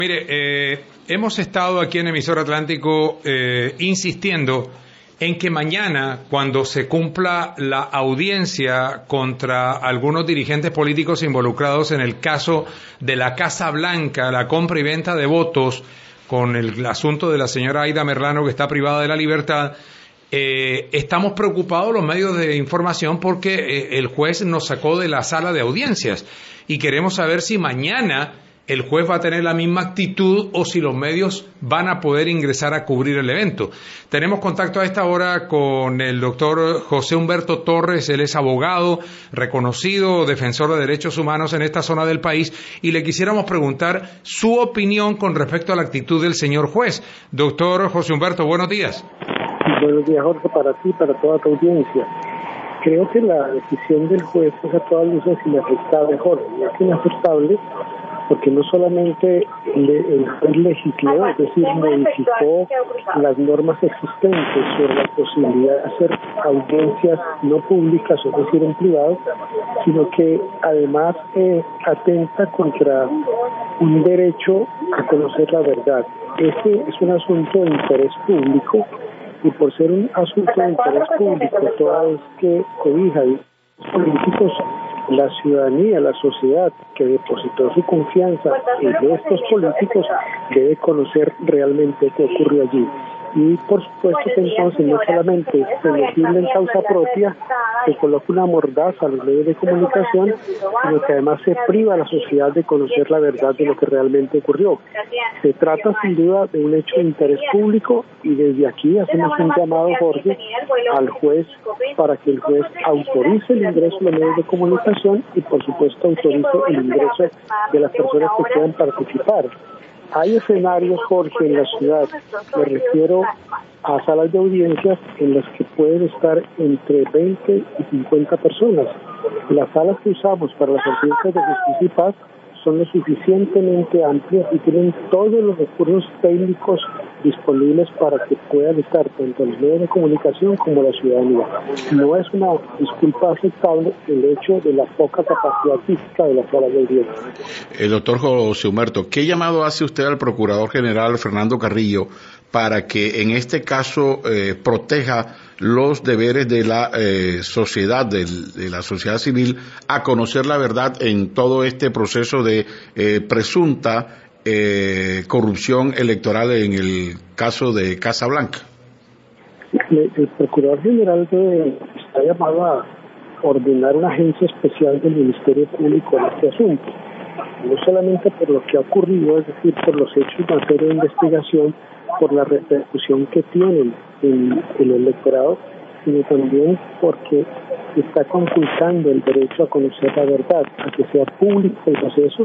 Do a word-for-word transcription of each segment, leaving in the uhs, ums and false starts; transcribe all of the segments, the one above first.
Mire, eh, hemos estado aquí en Emisor Atlántico eh, insistiendo en que mañana, cuando se cumpla la audiencia contra algunos dirigentes políticos involucrados en el caso de la Casa Blanca, la compra y venta de votos, con el asunto de la señora Aida Merlano, que está privada de la libertad, eh, estamos preocupados los medios de información porque eh, el juez nos sacó de la sala de audiencias y queremos saber si mañana el juez va a tener la misma actitud o si los medios van a poder ingresar a cubrir el evento. Tenemos contacto a esta hora con el doctor José Humberto Torres. Él es abogado, reconocido defensor de derechos humanos en esta zona del país, y le quisiéramos preguntar su opinión con respecto a la actitud del señor juez. Doctor José Humberto, buenos días. Buenos días, Jorge, para ti, para toda tu audiencia. Creo que la decisión del juez es a todas luces inaceptable, Jorge. Es inaceptable porque no solamente le, el juez legisló, es decir, modificó las normas existentes sobre la posibilidad de hacer audiencias no públicas, es decir, en privado, sino que además eh, atenta contra un derecho a conocer la verdad. Este es un asunto de interés público, y por ser un asunto de interés público, toda vez que cobija los políticos, la ciudadanía, la sociedad que depositó su confianza en estos políticos debe conocer realmente qué ocurrió allí. Y por supuesto que entonces no solamente se legisla en causa propia, se coloca una mordaza a los medios de comunicación, sino que además se priva a la sociedad de conocer la verdad de lo que realmente ocurrió. Se trata sin duda de un hecho de interés público, y desde aquí hacemos un llamado, Jorge, al juez para que el juez autorice el ingreso de los medios de comunicación y por supuesto autorice el ingreso de las personas que puedan participar. Hay escenarios, Jorge, en la ciudad, me refiero a salas de audiencias en las que pueden estar entre veinte y cincuenta personas. Las salas que usamos para las audiencias de justicia y paz son lo suficientemente amplias y tienen todos los recursos técnicos disponibles para que puedan estar tanto los medios de comunicación como la ciudadanía. No es una disculpa aceptable el hecho de la poca capacidad física de las salas de audiencia. El doctor José Humberto, ¿qué llamado hace usted al Procurador General Fernando Carrillo para que en este caso eh, proteja los deberes de la eh, sociedad, de, de la sociedad civil, a conocer la verdad en todo este proceso de eh, presunta eh, corrupción electoral en el caso de Casa Blanca? El, el Procurador General de, está llamado a ordenar una agencia especial del Ministerio Público en este asunto, no solamente por lo que ha ocurrido, es decir, por los hechos en materia de investigación, por la repercusión que tienen en el electorado, sino también porque está conculcando el derecho a conocer la verdad, a que sea público el proceso.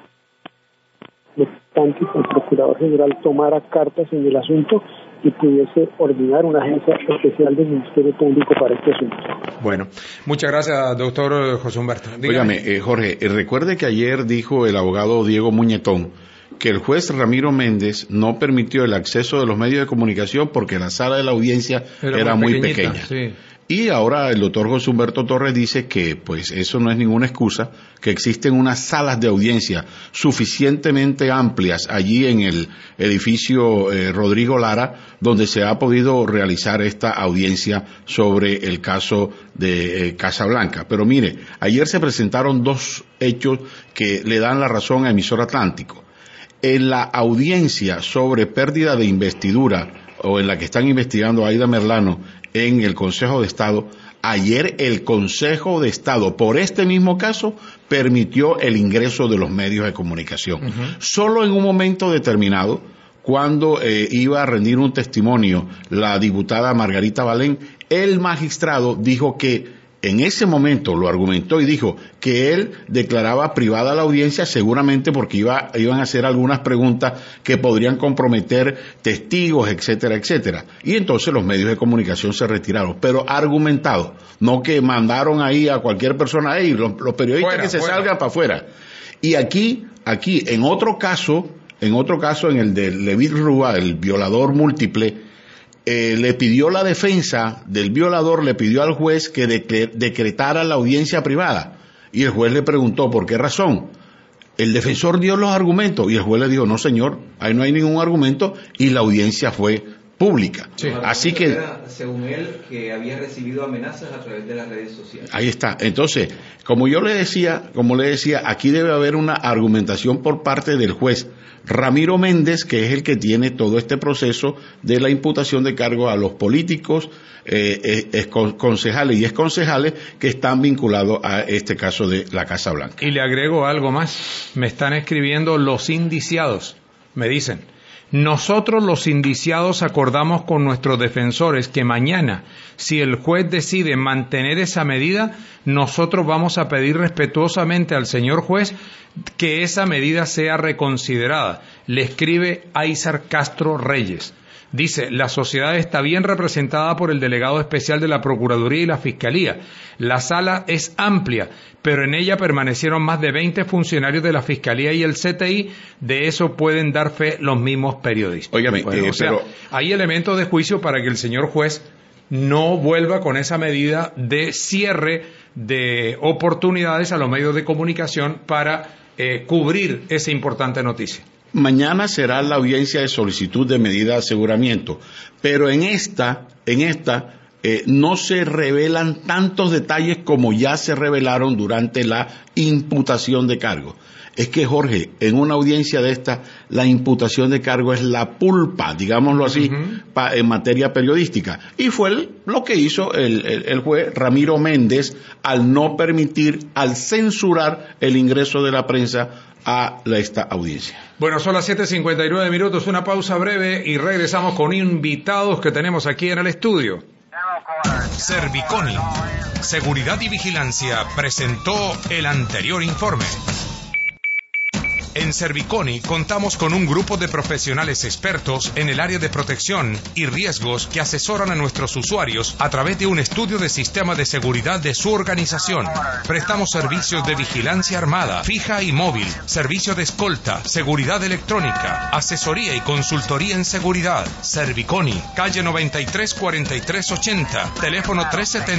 Por tanto, que el Procurador General tomara cartas en el asunto y pudiese ordenar una agencia especial del Ministerio Público para este asunto. Bueno, muchas gracias, doctor José Humberto. Dígame, eh, Jorge, eh, recuerde que ayer dijo el abogado Diego Muñetón que el juez Ramiro Méndez no permitió el acceso de los medios de comunicación porque la sala de la audiencia era, era muy, muy pequeña. Sí. Y ahora el doctor José Humberto Torres dice que pues eso no es ninguna excusa, que existen unas salas de audiencia suficientemente amplias allí en el edificio eh, Rodrigo Lara, donde se ha podido realizar esta audiencia sobre el caso de eh, Casa Blanca. Pero mire, ayer se presentaron dos hechos que le dan la razón a Emisor Atlántico. En la audiencia sobre pérdida de investidura, o en la que están investigando a Aida Merlano en el Consejo de Estado, ayer el Consejo de Estado, por este mismo caso, permitió el ingreso de los medios de comunicación. Uh-huh. Solo en un momento determinado, cuando eh, iba a rendir un testimonio la diputada Margarita Balén, el magistrado dijo que en ese momento lo argumentó y dijo que él declaraba privada la audiencia seguramente porque iba, iban a hacer algunas preguntas que podrían comprometer testigos, etcétera, etcétera. Y entonces los medios de comunicación se retiraron, pero argumentado, no que mandaron ahí a cualquier persona, hey, los, los periodistas fuera, que se fuera. salgan para afuera. Y aquí, aquí, en otro caso, en otro caso, en el de Levit Rúa, el violador múltiple, Eh, le pidió la defensa del violador, le pidió al juez que decre- decretara la audiencia privada, y el juez le preguntó por qué razón. el defensor dio los argumentos y el juez le dijo, no señor, ahí no hay ningún argumento, y la audiencia fue pública. Sí. Así que, era, según él, que había recibido amenazas a través de las redes sociales. Ahí está. Entonces, como yo le decía, como le decía, aquí debe haber una argumentación por parte del juez Ramiro Méndez, que es el que tiene todo este proceso de la imputación de cargos a los políticos, eh, eh, concejales y exconcejales que están vinculados a este caso de la Casa Blanca. Y le agrego algo más. Me están escribiendo los indiciados. Me dicen, nosotros los indiciados acordamos con nuestros defensores que mañana, si el juez decide mantener esa medida, nosotros vamos a pedir respetuosamente al señor juez que esa medida sea reconsiderada. Le escribe Aizar Castro Reyes. Dice, la sociedad está bien representada por el delegado especial de la Procuraduría y la Fiscalía. La sala es amplia, pero en ella permanecieron más de veinte funcionarios de la Fiscalía y el C T I. De eso pueden dar fe los mismos periodistas. Óigame, bueno, eh, o sea, pero... hay elementos de juicio para que el señor juez no vuelva con esa medida de cierre de oportunidades a los medios de comunicación para eh, cubrir esa importante noticia. Mañana será la audiencia de solicitud de medida de aseguramiento, pero en esta, en esta eh, no se revelan tantos detalles como ya se revelaron durante la imputación de cargos. Es que, Jorge, en una audiencia de esta, la imputación de cargo es la pulpa, digámoslo así, uh-huh. pa, en materia periodística. Y fue el, lo que hizo el, el, el juez Ramiro Méndez al no permitir, al censurar el ingreso de la prensa a la, esta audiencia. Bueno, son las siete cincuenta y nueve minutos, una pausa breve y regresamos con invitados que tenemos aquí en el estudio. Serviconi, Seguridad y Vigilancia, presentó el anterior informe. En Serviconi contamos con un grupo de profesionales expertos en el área de protección y riesgos que asesoran a nuestros usuarios a través de un estudio de sistema de seguridad de su organización. Prestamos servicios de vigilancia armada, fija y móvil, servicio de escolta, seguridad electrónica, asesoría y consultoría en seguridad. Serviconi, calle noventa y tres cuarenta y tres ochenta, teléfono tres setenta.